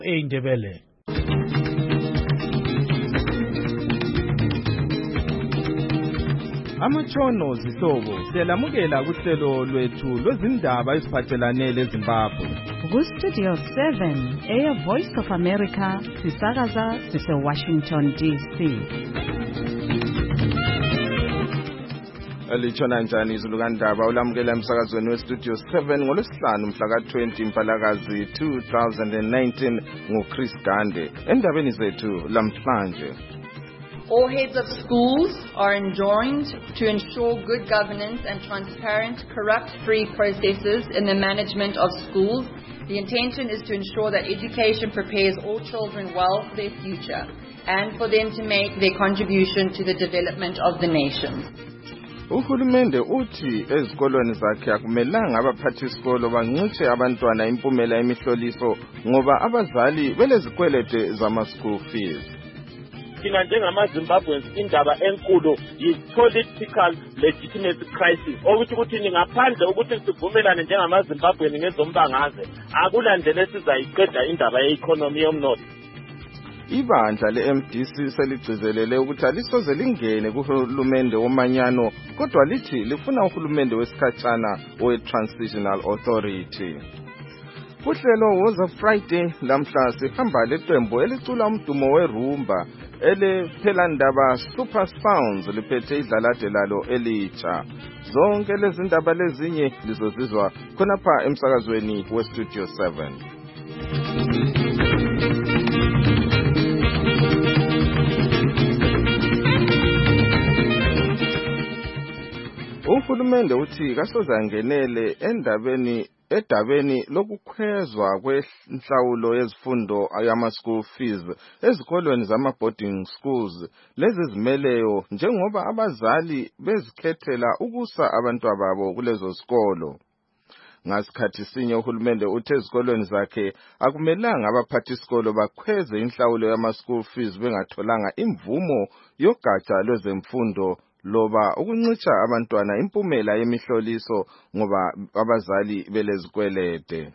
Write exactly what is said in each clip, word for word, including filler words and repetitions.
eindebele. Amachono zihlobo siyalamukela kuhlelo lwethu lwezindaba eziphathelane leZimbabwe. Ku Studio seven, Air Voice of America, sisakaza sise Washington D C. Alichona njani izulukandaba ulamukela emsakazweni weStudio seven ngolwesihlanu mhla ka twenty Mpalakazi two thousand nineteen nguChris Gande. Endabeni zethu lamhlanje. All heads of schools are enjoined to ensure good governance and transparent, corrupt-free processes in the management of schools. The intention is to ensure that education prepares all children well for their future and for them to make their contribution to the development of the nation. Uhulumende uthi ezikolweni zakhe akumelanga abaphathisikolo bancince abantwana impumela emihloliso ngoba abazali belezikwelete zama-school fees. Thina njengama-Zimbabweans indaba enkulu yi-political legitimacy crisis okuthi ukuthi ningaphandle ukuthi sivumelane njengama-Zimbabwean ngezombangazwe akulandlela esizayiqeda indaba ye-economy yomnotho. Ibandla le-M D C seligcizelele ukuthi alisoze lingene kuhulumende womanyano kodwa lithi lifuna uhulumende wesikhatshana we-Transitional Authority. Kuhlelo woza Friday lamhla sihamba leqembu elicula umdumo werumba elephela ndaba Super Sounds liphethe idlalade lalo elitsha. Zonke lezi ndaba lezinye lizozizwa khonapha emsakazweni weStudio seven. Uhulumende uthi kasoze angenele endabeni edabeni lokukhwezwa kwenhlawulo yezifundo yama-school fees ezikolweni zama-boarding schools lezi zimeleyo njengoba abazali bezikhethela ukusa abantwababo kulezo zikolo. Ngasikhathi sinye uhulumende uthe ezikolweni zakhe akumelanga abaphathisikolo bakhweze inhlawulo yama-school fees bengatholanga imvumo yogatsha lwezemfundo loba ukuncitsha abantwana impumela yemihloliso ngoba abazali belezikwelede.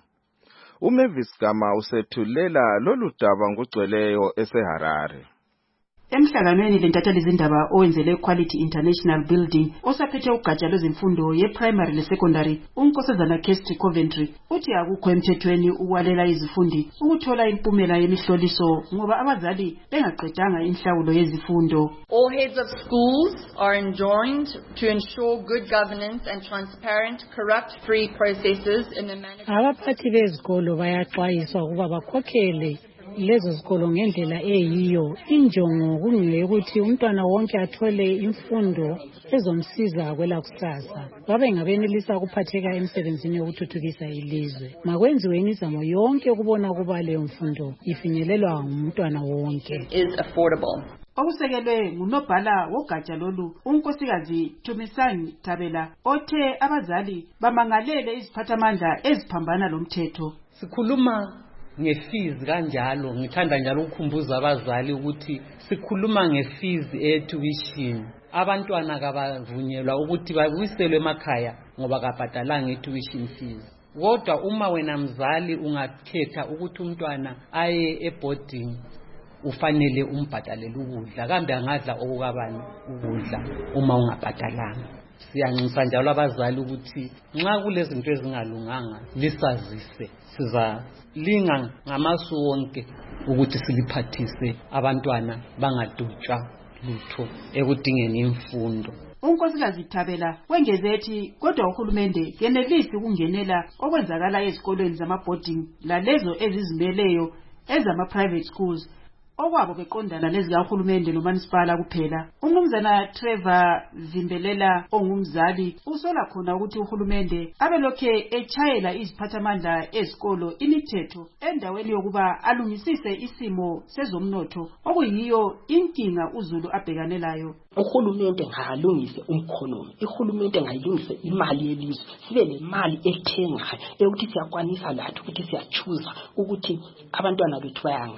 uMavis Gama usethulela lolu daba ngugcweleyo eseHarare. Emhlanganweni lentatheli izindaba owenzele Quality International Building osaphethe ugatsha lwezemfundo ye-primary le-secondary uNkosazana Kesti Coventry uthi akukho emthethweni ukwalela izifundi ukuthola impumela yemihloliso ngoba abazali bengaqedanga inhlawulo yezifundo. All heads of schools are enjoined to ensure good governance and transparent, corrupt-free processes in the management. Abaphathi bezikolo bayaxwayiswa ukuba bakhokhele lezo zikolo ngendlela eyiyo. Injongo kungeyokuthi umntwana wonke athole imfundo ezomsiza kwela kusasa babe ngabenelisa ukuphatheka emsebenzini yokuthuthukisa ilizwe. Makwenziwe imizamo yonke ukubona ukuba leyo mfundo ifinyelelwa ngumntwana wonke. Is affordable. Okusekelwe ngunobhala wogatsha lolu unkosikazi Thumisani Tabela othe abazali bamangalele iziphathamandla eziphambana lomthetho. Sikhuluma nge-fees kanjalo ngithanda njalo ukukhumbuza abazali ukuthi sikhuluma nge-fees e-tuition. Abantwana kabavunyelwa ukuthi babuyiselwe emakhaya ngoba kabhadalanga i-tuition fees. Kodwa uma wena mzali ungakhetha ukuthi umntwana aye e-boarding ufanele umbhadalele ukudla kambe angadla okukabani ukudla uma ungabhadalanga. Siyanxusa njalo abazali ukuthi nxa kulezinto ezingalunganga lisazise siza linga ngamasu wonke ukuthi siliphathise abantwana bangadutshwa lutho ekudingeni imfundo. Unkosikazi Tabela wengeze ethi kodwa uhulumende yenelisi ukungenela okwenzakala ezikolweni zama-boarding lalezo ezizimeleyo ezama-private schools okwabo beqondana lezikahulumende nomanisipala kuphela. Umnumzana Trevor Zimbelela ongumzali usola khona ukuthi uhulumende abelokhe echayela iziphathamandla ezikolo imithetho endaweni yokuba alungisise isimo sezomnotho okuyiyo inkinga uZulu abhekanelayo. Uhulumende ngalungise umkhonomi, ihulumende ngayilungise imali yelizwe, sibe nemali ethengayo ukuthi siyakwanisa lathi ukuthi siyachuza ukuthi abantwana bethu bayangaphi.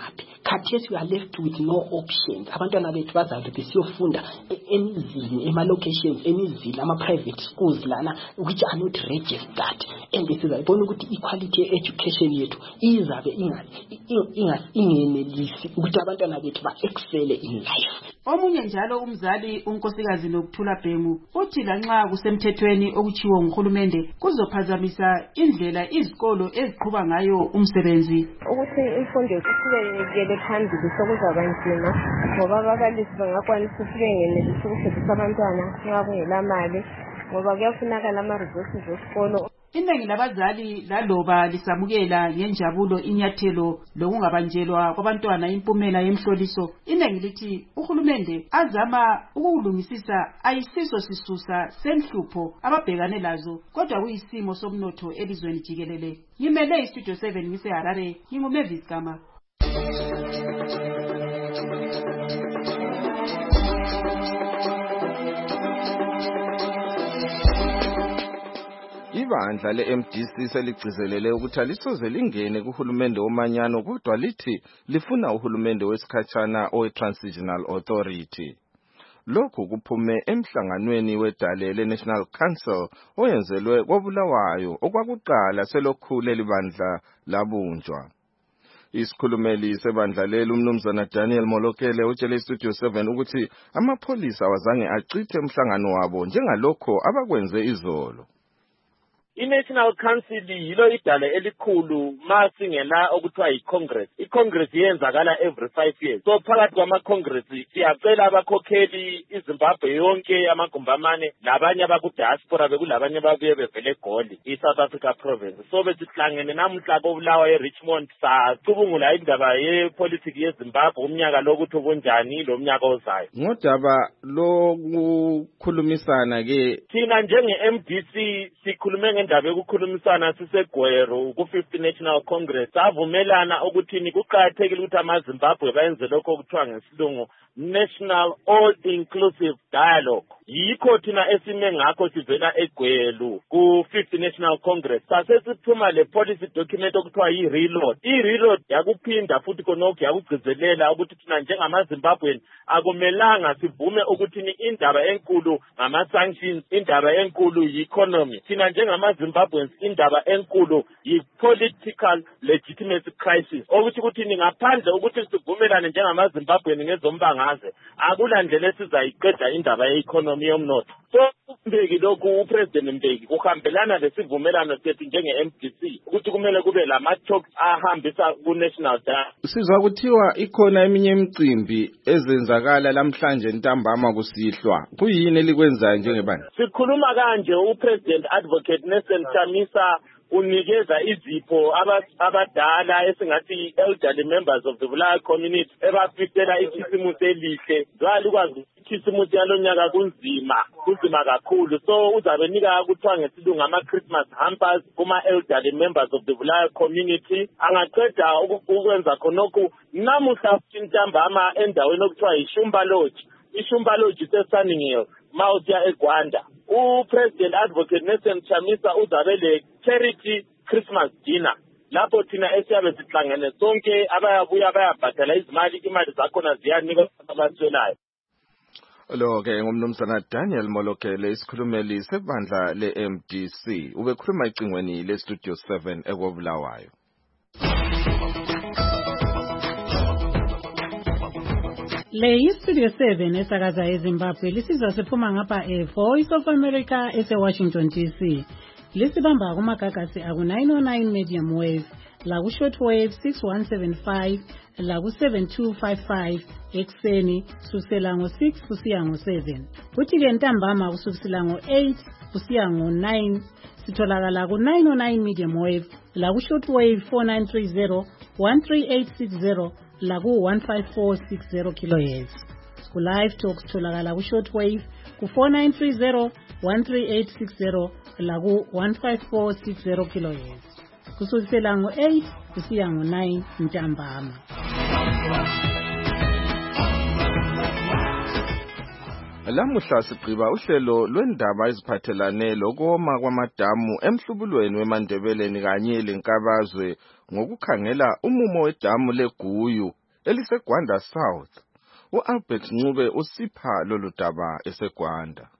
khathesi we are left with no options. Abantwana bethu bazabe besiyofunda emizini, ema-locations, emizini, ama-private schools lana which are not registered. And sizayibona ukuthi equality education yethu izabe ingenelisi ukuthi abantwana bethu ba-excele in life. Omunye njalo umzali unkosikazi Nokuthula Bhengu uthi lanxa kusemthethweni okuchiwo nguhulumende kuzophazamisa indlela izikolo eziqhuba ngayo umsebenzi. Ukuthi imfundo iqhubekele phambili sokuzaba nzima ngoba ababalisi bangakwanisa ukuyengenelisa ukufundisa abantwana nxa kungela mali ngoba kuyafunakala ama-resources esikolo. Iningi labazali laloba lisamukela ngenjabulo inyathelo lokungabanjelwa kwabantwana impumela yemhloliso, iningi lithi uhulumende azama ukulungisisa ayisiso sisusa senhlupho ababhekane lazo kodwa kuyisimo somnotho elizweni jikelele. Ngimele iStudio seven ngise Harare, nginguMavis Gama. Ibandla le-M D C seligcizelele ukuthi alisoze lingene kuhulumende womanyano kodwa lithi lifuna uhulumende wesikhatshana owe-Transitional Authority. Lokhu kuphume emhlanganweni wedale le-National Council oyenzelwe koBulawayo okwakuqala selokhu leli bandla labunjwa. Isikhulumeli sebandla leli umnumzana Daniel Molokele utshele iStudio seven ukuthi amapholisa awazange achithe umhlangano wabo njengalokho abakwenze izolo. I-National Council yilo idale elikhulu masingena okuthiwa yi-Congress. I-Congress yenzakala every five years. So phakathi kwama-Congress siyacela abakhokheli iZimbabwe yonke amagumbamane labanye abakudiaspora bekulabanye ababuye bevele eGoli i-South Africa province. So besihlangene namhla koBulawayo eRichmond sacubungula indaba yepolitiki yeZimbabwe umnyaka lokuthi ubunjani lo mnyaka ozayo. Ngodaba lokukhulumisana ke thina njenge-M D C sikhulume indaba yokukhulumisana siseGwero ku-fifth National Congress savumelana ukuthini kuqakathekile ukuthi amaZimbabwe bayenze lokho okuthiwa ngesilungu National All Inclusive Dialogue. Yikho thina esime ngakho sivela eGwelo ku-fifth National Congress sasesiphuma le policy document okuthiwa yi-reload. I-reload yakuphinda futhi konokho yakugcizelela ukuthi thina njengamaZimbabwe akumelanga sivume ukuthini indaba enkulu ngama-sanctions, indaba enkulu yi-economy. Thina njengamaZimbabweans indaba enkulu yi-political legitimacy crisis. Ukuthi kuthini ngaphandle ukuthi sivumelane njengamaZimbabwe ngezombangaze akulandlela sizayiqeda indaba ye-economy yomnotho. So Mbeki lokhu uPresident Mbeki kuhambelana lesivumelano sethu njenge-M D C ukuthi kumele kube lama-talks ahambisa ku-national dialogue. Sizwa kuthiwa ikhona eminye imicimbi ezenzakala lamhlanje ntambama kusihlwa. Kuyini elikwenzayo njengebani? Sikhuluma kanje uPresident Advocate Nelson Chamisa unikeza izipho abadala esingathi elderly members of the Bulawayo community ebafisela ikhisimusi elihle. Zwali kwazi ikhisimusi yalonyaka kunzima, kunzima kakhulu. So uzabe nika kuthiwa ngesilungu ama-Christmas hampers kuma elderly members of the Bulawayo community. Angaqeda ukwenza khonokho namuhla ntambama endaweni okuthiwa yiShumba Lodge. iShumba Lodge iseSunning Hill mawuya eGwanda. uPresident Advocate Nelson Chamisa uzabe le charity Christmas dinner lapho thina esiyabe sihlangene sonke abayabuya bayabhadala izimali, imali zakhona ziyanikwa abaswelayo. Lo ke ngumnumzana Daniel Molokele isikhulumeli sebandla le-M D C ubekhuluma icingweni leStudio seven ekobulawayo. Le iStudio seven esakaza eZimbabwe lisizwa siphuma ngapha eVoice of America ese-Washington D C. Lisibamba kumagagasi aku nine oh nine medium wave, laku shortwave six one seven five, laku seven two five five ekseni kusukela ngo six kusiya ngo seven. Kuthi ke ntambama kusukela ngo eight kusiya ngo nine sitholakala ku nine oh nine medium wave, laku shortwave four nine three zero, one three eight six zero, laku one five four six zero kilohertz. Ku live talk sitholakala ku shortwave ku four nine three zero, one three eight six zero, laku one five four six zero kilohertz. Kusukela ngo eight kusiya ngo nine ntambama. Lamuhla sigqiba uhlelo lwendaba eziphathelane lokoma kwamadamu emhlubulweni weMandebeleni kanye lenkabazwe ngokukhangela umumo wedamu leGuyu eliseGwanda South. U-Albert Ncube usipha lolu daba eseGwanda.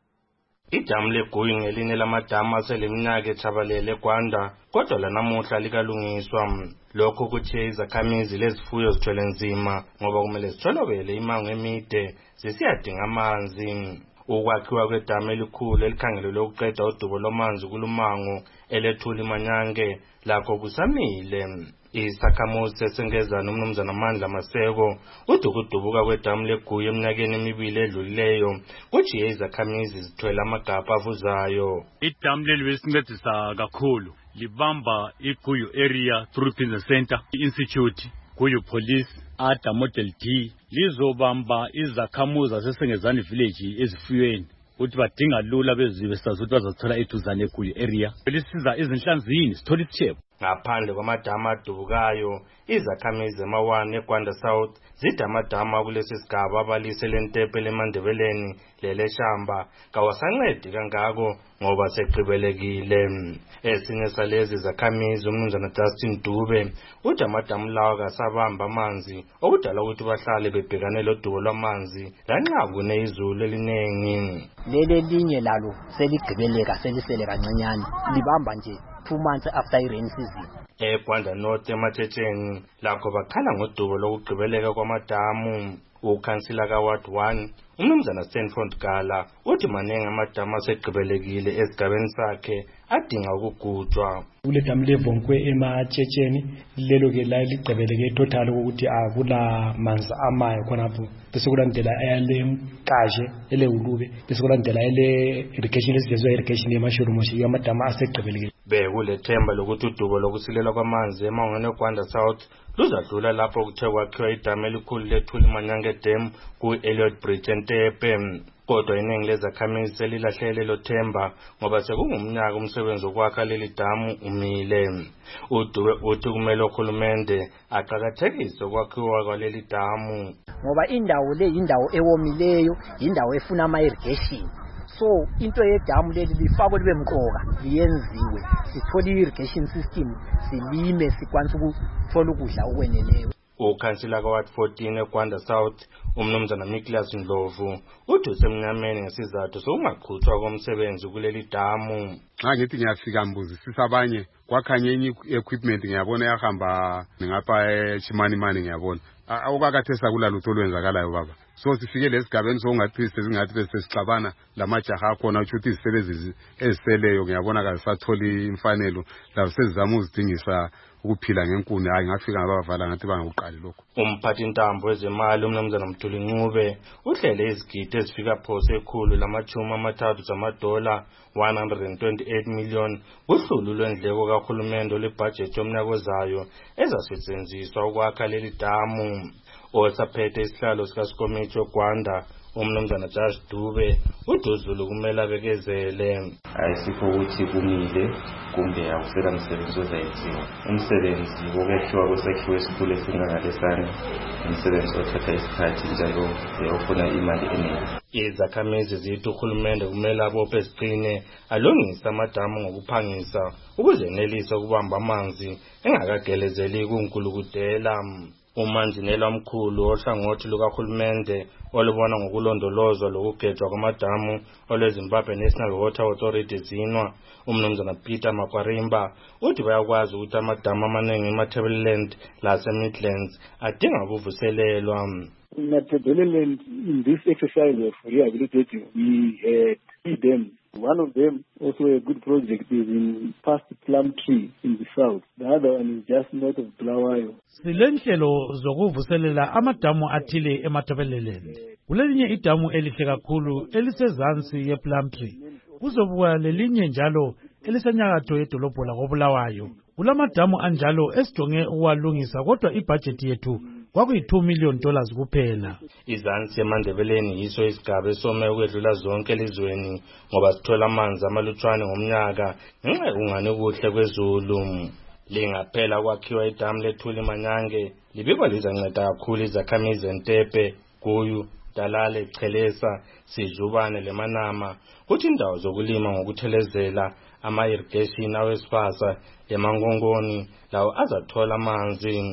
Idamu leGuyu ngelinye lamadamu aseleminyaka ethabalele eGwanda, kodwa lanamuhla likalungiswa. Lokho kuthiye izakhamizi lezifuyo zithwele nzima ngoba kumele zitholobele imango emide zisiyadinga amanzi. Ukwakhiwa kwedamu elikhulu elikhangelelwe ukuqeda udubo lwamanzi kulumango elethula imanyange lakho kusamile. Isakhamuzi sesengezana uMnumzana Mandla Maseko uthi ukudubuka kwedamu leGuyu eminyakeni emibili edlulileyo kujiye izakhamizi zithwele amagabha avuzayo. Idamu leli besincedisa kakhulu, libamba iGuyu area through business center, institute, Guyu Police, Ada Model D, lizobamba izakhamuzi zasesengezani village ezifuyweni ukuthi badinga lula bezibe sazi ukuthi bazathola eduzane eGuyu area. Lisiza izinhlanzini sithola isithebo. Ngaphandle kwamadamu adubukayo, izakhamizi ema-one eGwanda South zidamadamu kulesi sigaba abalise lentepe leMandebeleni leleshamba kawasancedi kangako ngoba seqhibelekile. Esinye salezi zakhamizi uMnumzana Justin Dube uthi amadamu lawa kasabamba amanzi okudala ukuthi bahlale bebhekane lodubo lwamanzi lanxa kune izulu elinengi. Lele linye lalo seligqibeleka selisele kancinyane, libamba nje two months after the rain season. EGwanda North emathetsheni lakho bakhala ngodubo lokugqibeleka kwamadamu. Ukhansila kaWard one uMnumzana Stanford Gala uthi manenge amadamu asegqibelekile esigabeni sakhe adinga ukugujwa. Kule damu leVonkwe emathetsheni lelo ke la ligqibeleke total ukuthi akula manzi amayo khonapho, bese kulandela eyalemkaje eleulube, bese kulandela ele irrigation esivezwe irrigation yemashurumoshi yamadamu asegqibelekile. Bekulethemba lokuthi udubo lokusilela kwamanzi emangweni eGwanda South luzadlula lapho kuthe kwakhiwa idamu elikhulu lethula imanyange dam ku-Elliot Bridge eNtepe. Kodwa iningi lezakhamizi selilahlele lo themba ngoba sekungumnyaka umsebenzi wokwakha leli damu umile. Udube uthi kumele ukhulumende aqakathekise ukwakhiwa kwaleli damu ngoba indawo le indawo ewomileyo, indawo efuna ama-irrigation. So into yedamu leli lifakwe libe mqoka liyenziwe, sithole i-irrigation system, silime sikwanise ukuthola ukudla okweneleyo. Ukhansila kaWard fourteen eGwanda South uMnumzana Nicholas Ndlovu uthi usemnyameni ngesizathu sokungaqhutshwa komsebenzi kuleli damu. Xa ngithi ngiyafika mbuzisisa abanye kwakhanye enye equipment ngiyabona yahamba ngapha eChimanimani ngiyabona awukakathesa kulalutho olwenzakalayo baba. So sifike lesigabeni sokungathi sezingathi besixabana lamajaha khona ukuthi izisebenzi eziseleyo ngiyabona kazisatholi imfanelo la sezizama uzidingisa ukuphila ngenkuni. Hayi ngafika ngabavala ngathi bangakuqali lokho. Umphathi intambo wezemali uMnumzana Mthuli Ncube uhlele izigidi ezifika phose ekhulu lamachumi amathathu zamadola one hundred twenty-eight million kuhlulu lwendleko kahulumende olebhajethi yomnyaka ozayo ezasetshenziswa ukwakha leli damu. Osaphethe isihlalo sikaSikomiti weGwanda uMnumzana Josh Dube uDuzulu kumele abekezele. Ayisikho ukuthi kumile kumbe akusela msebenzi ozayenziwa. Umsebenzi wokwehliwa kwesakhiwo esikhulu esingangalesana umsebenzi othatha isikhathi njalo ufuna imali eningi. Izakhamizi zithi uhulumende kumele abophe isiqine alungise amadamu ngokuphangisa ukuze enelise ukubamba amanzi engakagelezeli kunkulukudela. Umanjinela omkhulu ohlangothi lukahulumende olubona ngokulondolozwa lokugejwa kwamadamu olweZimbabwe National Water Authority zinwa uMnumzana Peter Makwarimba uthi bayakwazi ukuthi amadamu amaningi eMatabeleland laseMidlands adinga ukuvuselelwa. Matabeleland, in this exercise of rehabilitating, we had three dams. One of them, also a good project, is in past Plum Tree in the south. The other one is just north of Bulawayo. Silenhlelo zokuvuselela amadamu athile eMatabeleland. Kulelinye idamu elihle kakhulu elisezansi yePlum Tree. Kuzobuya lelinye njalo elisenyakatho yedolobho lakoBulawayo. Kulamadamu anjalo esijonge ukwalungisa kodwa ibudget yethu kwakuyi-two million dollars kuphela. Izansi eMandebeleni yiso isigaba esome ukwedlula zonke elizweni ngoba sithola amanzi amalutshwane ngomnyaka ngenxa yokungani kuhle kwezulu. Lingaphela kwakhiwa idamu lethula imanyange libikwa lizanceda kakhulu izakhamizi eNtepe, Guyu, Dalale, Chelesa, Sidlubane leManama kuthi indawo zokulima ngokuthelezela ama-irrigation awesifasa leMangongoni lawo azathola amanzi.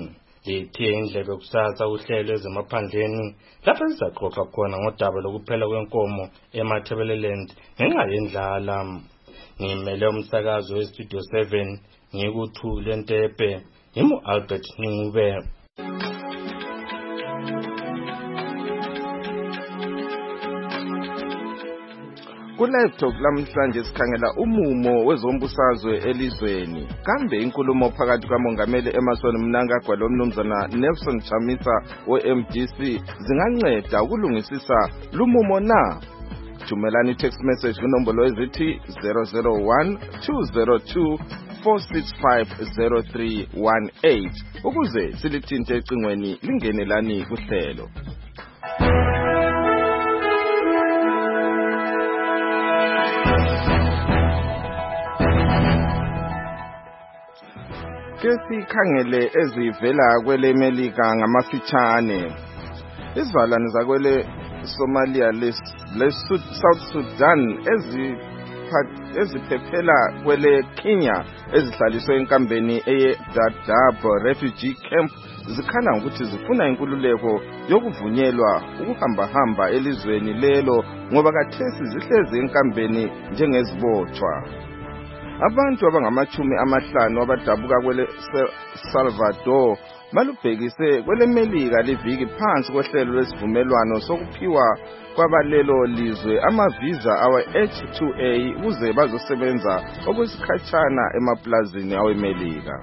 lithiye indlebe kusasa uhlelo ezemaphandleni lapho sizaxoxa khona ngodaba lokuphela kwenkomo eMatabeleland ngenxa yendlala. Ngimele umsakazo weStudio seven ngikuthule Ntepe ngimu Albert Ncube. Ku-laptop lamhlanje sikhangela umumo wezombusazwe elizweni. Kambe inkulumo phakathi kaMongameli Emmerson Mnangagwa lomnumzana Nelson Chamisa we-M D C zinganceda ukulungisisa lumumo na? Thumelani text message kunombolo ezithi zero zero one two zero two four six five zero three one eight ukuze silithinte ecingweni lingenelani kuhlelo. Ke sikhangele ezivela kwele Melika ngamafitshane. Izivalane zakwele Somalia le South Sudan eziphephela kwele Kenya ezihlaliswe enkambeni eye Dadaab refugee camp zikhana ukuthi zifuna inkululeko yokuvunyelwa ukuhamba hamba elizweni lelo ngoba kathesi zihlezi enkambeni njengezibotshwa. Abantu abangamachumi amahlanu abadabuka kwele Salvador balubhekise kwele Melika liviki phansi kohlelo lwesivumelwano sokuphiwa kwabalelo lizwe amavisa awe H two A ukuze bazosebenza okwesikhatshana emaplazini aweMelika.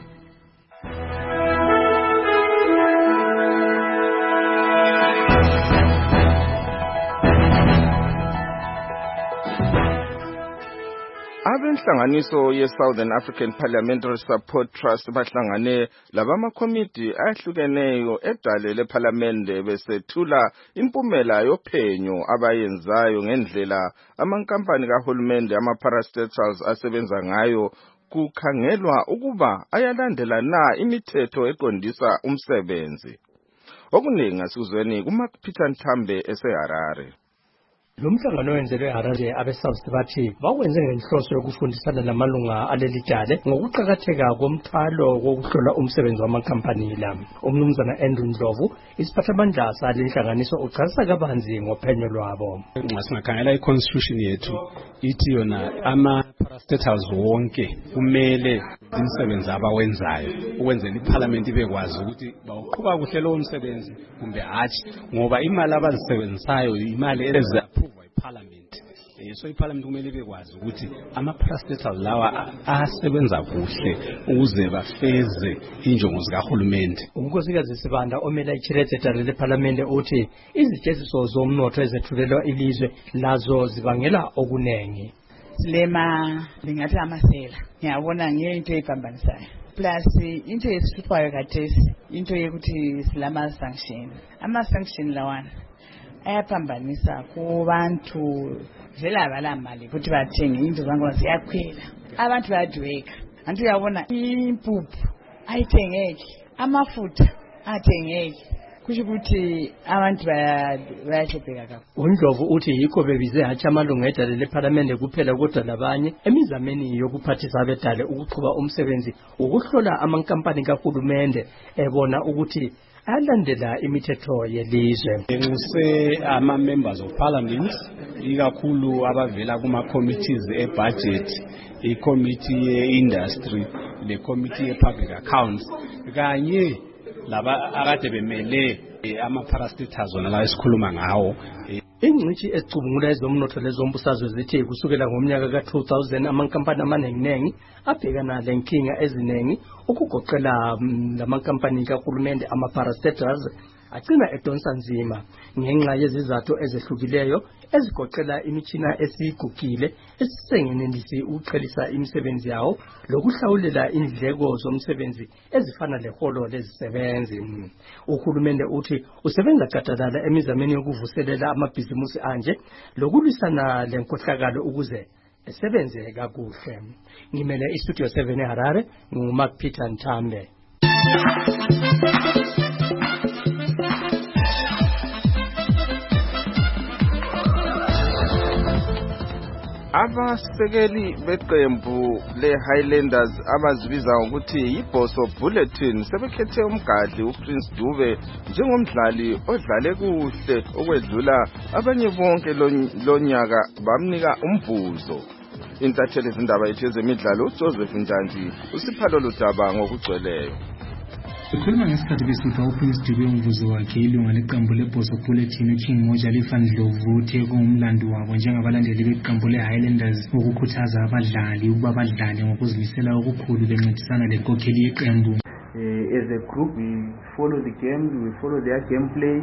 Abenhlanganiso ye-Southern African Parliamentary Support Trust bahlangane labamakomiti ahlukeneyo edale leParliamente besethula impumela yophenyo abayenzayo ngendlela amankampani kahulumende ama-parastatals asebenza ngayo kukhangelwa ukuba ayalandela na imithetho eqondisa umsebenzi. Okuningi asizweni kuMark Peter Nthambe eseHarare. Lo mhlangano wenzelwe eHarare abe-South bathi bawenze ngenhloso yokufundisana namalunga aleli dale ngokuqakatheka komthwalo wokuhlola umsebenzi wamankampani la. Umnumzana Andrew Ndlovu isiphathamandla sale nhlanganiso uchazisa kabanzi ngophenyo lwabo. Nxa singakhangela i-constitution yethu ithi yona ama-parastatals wonke kumele umsebenzi abawenzayo ukwenzela iParliament ibekwazi ukuthi bawuqhuba kuhle lo umsebenzi kumbe hatshi ngoba imali abazisebenzisayo imali eziapprove iParliament. So iParliament kumele ibekwazi ukuthi ama-parastatals lawa asebenza kuhle ukuze bafeze injongo zikahulumende. Unkosikazi Sibanda omela iChirethe leParliament uthi izitsheziso zomnotho ezethulelwa ilizwe lazo zibangela okunengi. Silema lingathi amasela ngiyabona ngiyinto epambanisayo plus into esihluphayo kathesi into yokuthi silama sanction ama sanction lawana ayapambanisa kubantu vela balamali ukuthi bathenge into zangona ziyakhwela abantu bayadweka antu uyabona impuphu ayithengeki amafutha athengeki kusho ukuthi abantu bayahlupheka kakhulu. uNdlovu uthi yikho bebize hatshi amalunga edale leParliament kuphela kodwa labanye emizameni yokuphathisa abedale ukuqhuba umsebenzi ukuhlola amankampani kahulumende ebona ukuthi alandela imithetho yelizwe. Ngise ama members of Parliament ikakhulu abavela kuma committees e-budget, i-committee ye-industry, le-committee ye-public accounts kanye laba akade bemele ama-parastatals zona la esikhuluma ngawo. Ingcitshi ezicubungula ezomnotho lezombusazwe zithi kusukela ngomnyaka ka two thousand amankampani amaningi abhekana lenkinga eziningi ukugoqela lamankampani kahulumende ama-parastatals agcina edonsa nzima ngenxa yezizathu ezehlukileyo ezigoqela imitshina esiyigugile esisengenelisi ukuqhelisa imisebenzi yawo lokuhlawulela indleko zomsebenzi ezifana leholo lezisebenzi. Uhulumende uthi usebenza gadalala emizameni yokuvuselela amabhizimusi anje lokulwisana lenkohlakalo ukuze esebenze kakuhle. Ngimele iStudio seven eHarare nguMark Peter Nthambe. Abasekeli beqembu le-Highlanders abazibiza ngokuthi yiBoso Bulletin sebekhethe umgadli uPrince Dube njengomdlali odlale kuhle okwedlula abanye bonke lonyaka bamnika umvuzo. Intatheli izindaba yethu yezemidlalo uJoseph Njanji usiphalo ludaba ngokugcweleyo. Ukhuluma ngesikhathi besipha uPrince Dube umvuzo wakhe ilunga leqembu leBoso Bulletin uKing Moja Lifandlovu uthe kungumlando wabo njengabalandeli beqembu leHighlanders ukukhuthaza abadlali ukuba badlale ngokuzimisela okukhulu bencedisana lenkokheli yeqembu. Uh, as a group we follow the game, we follow their gameplay.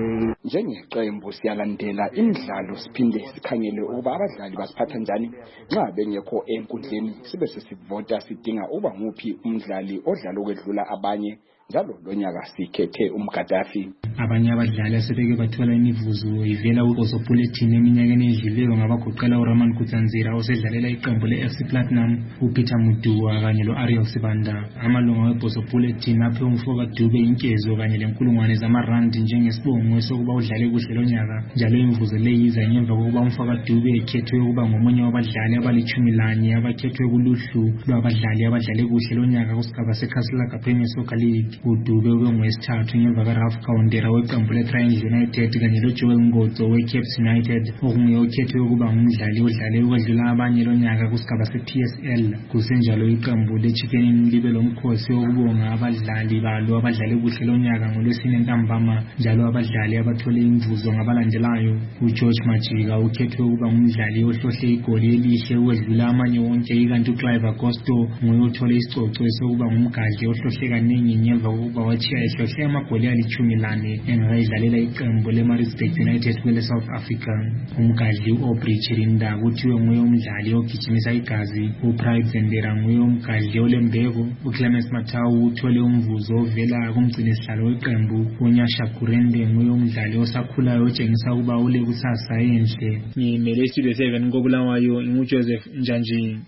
Njengeqembu siyalandela imidlalo siphinde sikhangele ukuba abadlali basiphatha njani nxa bengekho enkundleni sibe sesivota sidinga uba nguphi umdlali odlala okwedlula abanye njalo lonyaka sikhethe umGaddafi. Abanye abadlali asebeke bathola imivuzo ivela kuBoso Bulletin eminyakeni edluleyo ngabagoqela uRaman Kutsanzira osedlalela iqembu leF C Platinum, uPeter Muduwa kanye loAriel Sibanda. Amalunga weBoso Bulletin aphe umfoka Dube inkezo kanye lenkulungwane zamarandi njengesibongo sokuba udlale kuhle lonyaka. Njalo imivuzo leyiza ngemva kokuba umfoka Dube ekhethwe ukuba ngomunye wabadlali abalichumi lanye abakhethwe kuluhlu lwabadlali abadlale kuhle lonyaka kusigaba seKhasela Premier Soccer League. uDube ube ngwesithathu ngemva kaRalph Kawundera weqembu leTriangle United kanye loJoel Ngodzo weCaps United okunguye okhethwe ukuba ngumdlali odlale ukwedlula abanye lonyaka kusigaba seP S L. Kusenjalo iqembu leChicken libe lomkhosi wokubonga abadlali balo abadlale kuhle lonyaka ngolwesine ntambama, njalo abadlali abathole imvuzo ngabalandelayo. uGeorge Majika ukhethwe ukuba ngumdlali ohlohle igoli elihle ukwedlula amanye wonke, ikanti uClive Agosto nguye othole isicoco sokuba ngumgadli ohlohle kaningi ngemva kokuba wachiya ehlohle amagoli alichumi lane engakayidlalela iqembu leMaritzburg United kwele South Africa. Umgadli uAubrey Chirinda kuthiwe nguye umdlali ogijimisa igazi. uPride Zendera nguye umgadli olembeko. uClemens Mathawu uthole umvuzo ovela kumgcinisihlalo weqembu. uNyasha Kurende nguye umdlali osakhulayo otshengisa ukuba ule kusasa enhle. Ngimele Studio seven koBulawayo nguJoseph Njanji.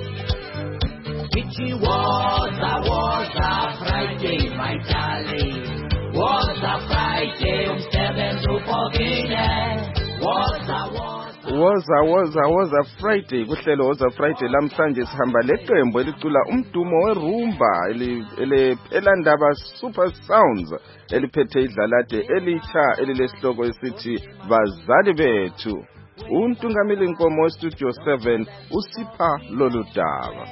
It was a, was a Friday, my darling. Was a Friday, umsebenzi upokile. Was a, was a... Woza woza woza Friday kuhlelo woza Friday lamhlanje sihamba leqembu elicula umdumo werumba ele elandaba Super Sounds eliphethe idlalade elitsha elilesihloko esithi bazali bethu. Untungameli Nkomo Studio seven usipha lolu daba.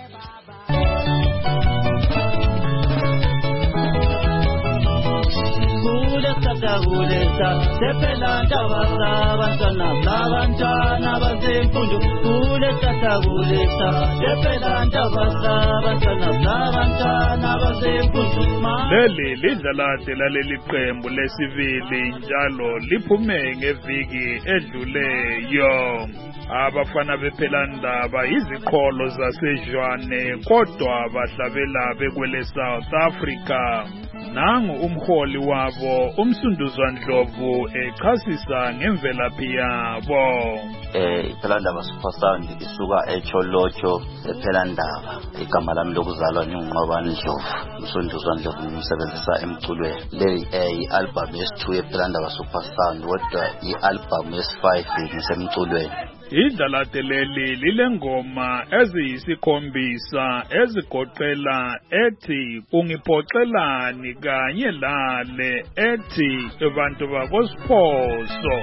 Kulesa sephela ndaba abantwana labantwana bazemfundo. Kulesa kulesa sephela ndaba abantwana labantwana bazemfundo. Leli lidlalade laleli qembu lesivili njalo liphume ngeviki edluleyo. Abafana bePhelandaba iziqholo zasejwane kodwa bahlabela bekwele South Africa. Nangu umholi wabo uMsunduzwandlovu echasisa ngemvelaphi yabo. Eh iPhelandaba Super Sound isuka eCholocho ePhelandaba. Igama lami lokuzalwa ngingqobani Ndlovu. uMsunduzwandlovu ngimsebenzisa emculweni. Le i-album yesi-two yePhelandaba Super Sound kodwa i-album yesi-five ngisemculweni. Idlalade leli lilengoma eziyisikhombisa ezigoqela ethi ungiphoxelani kanye lale ethi abantu bakosiphoso.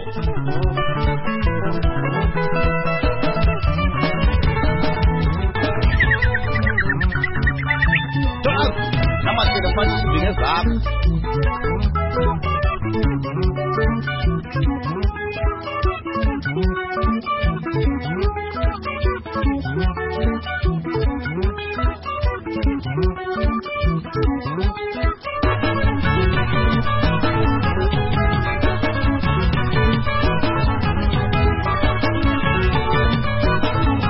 Namasela phansi ngezapha.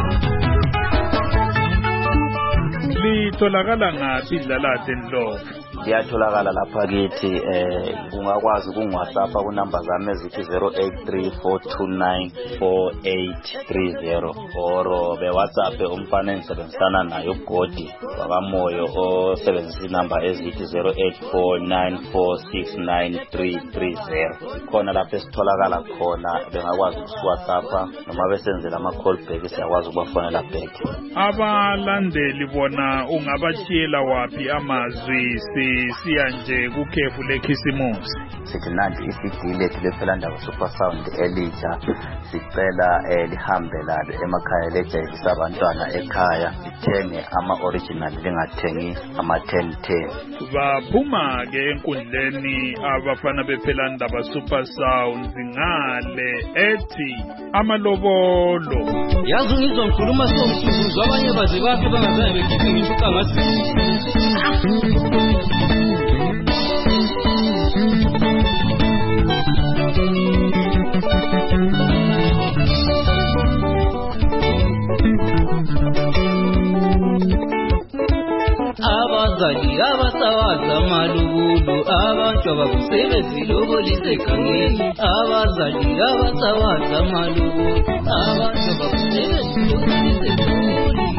Litholakala ngaphi idlalade Ndlovu? Liyatholakala lapha kithi eh ungakwazi kungi-WhatsApp ku number zami ezithi zero eight three four two nine four eight three zero or be WhatsApp umfana engisebenzisana naye uGodi wakamoyo osebenzisa inamba ezithi zero eight four nine four six nine three three zero. Khona lapho esitholakala khona bengakwazi uku-WhatsApp noma besenzela ama call back siyakwazi ukubafonela back. Abalandeli bona ungabatshela wapi amazwi sisiya nje kukhefu lekhisimusi? Sithi nanti i-C D lethu lePhelandaba Super Sound elitsha sicela eh, lihambe lalo emakhaya lejayisa abantwana ekhaya lithenge ama-original lingathengi ama-ten ten. Baphuma ke enkundleni abafana bePhelandaba Super Sound ngale ethi amalobolo. Yazi ngizongikhuluma somsuku abanye baze bafe bangazabe bekhiphe ngishuka ngathi abazali abasawaza amalubulu abantu abakusebenzi lobolise kangeni abazali abasawaza amalubulu abantu abakusebenzi lobolise kangeni.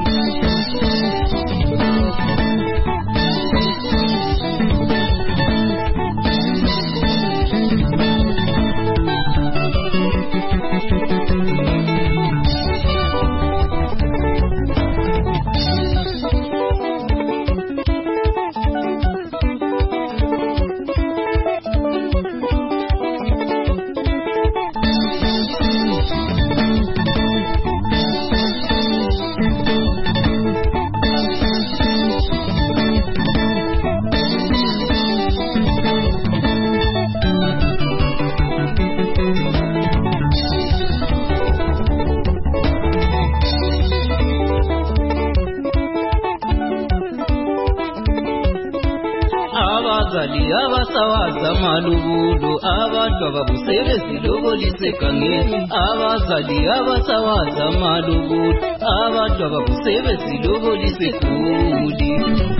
abazali abasawaza amalubulu abantu abakusebenzi lobolise kangeni abazali abasawaza amalubulu abantu abakusebenzi lobolise kuli.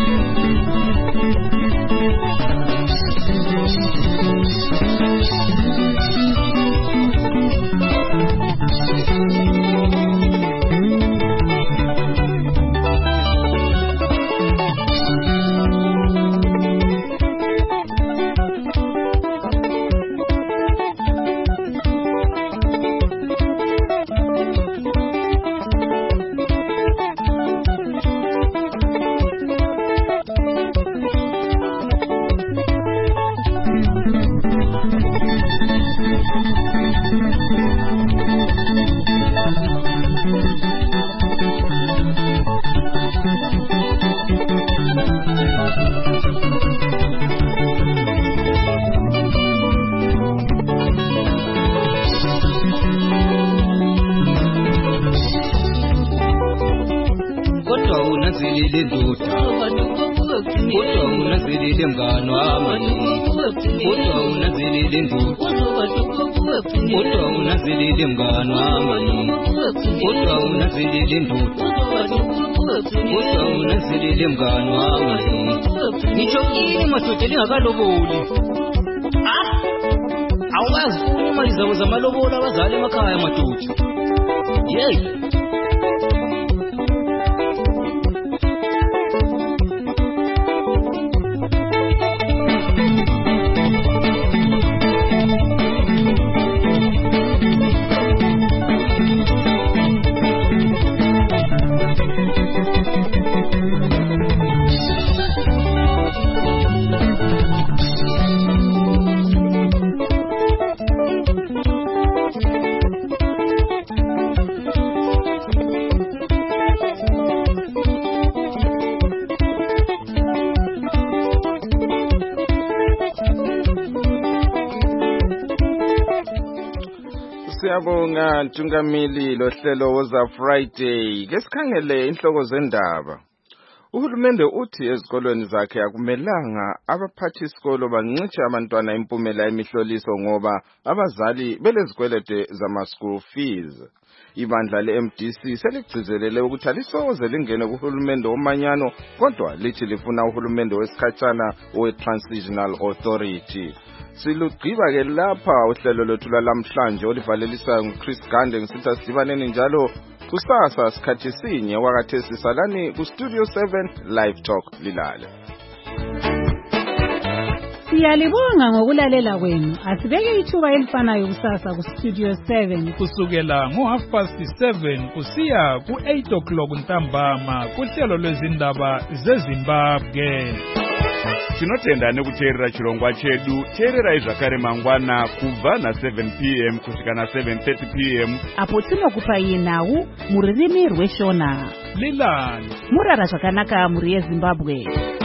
unazilile ndoda kodwa unazilile mngani wami kodwa unazilile ndoda kodwa unazilile mngani wami kodwa unazilile ndoda kodwa unazilile mngani wami ngisho kini madoda lingakaloboli ah awazi uma izabo zamalobola abazali emakhaya madoda yey Siyabonga Ntungamili lohlelo woza Friday. Ke sikhangele inhloko zendaba. Uhulumende uthi ezikolweni zakhe akumelanga abaphathisikolo bancitshe abantwana impumela emihloliso ngoba abazali belezikwelede zama-school fees. Ibandla le-M D C seligcizelele ukuthi alisoze lingene kuhulumende womanyano kodwa lithi lifuna uhulumende wesikhatshana we-Transitional Authority. Silugqiba ke lapha uhlelo lwethu lwalamhlanje olivalelisayo nguChris Gande ngisitha sidibaneni njalo kusasa sikhathi sinye wakhathesi salani ku Studio seven Live Talk lilale. Siyalibonga ngokulalela kwenu. Asibeke ithuba elifanayo kusasa ku Studio seven kusukela ngo half past seven kusiya ku eight o'clock ntambama kuhlelo lwezindaba zeZimbabwe. Tinotenda nekuteerera chirongwa chedu. Teererai zvakare mangwana kubva na seven p m kusvika na seven thirty p m apo tinokupai nhau mururimi rweshona. Lilani murara zvakanaka muri yeZimbabwe.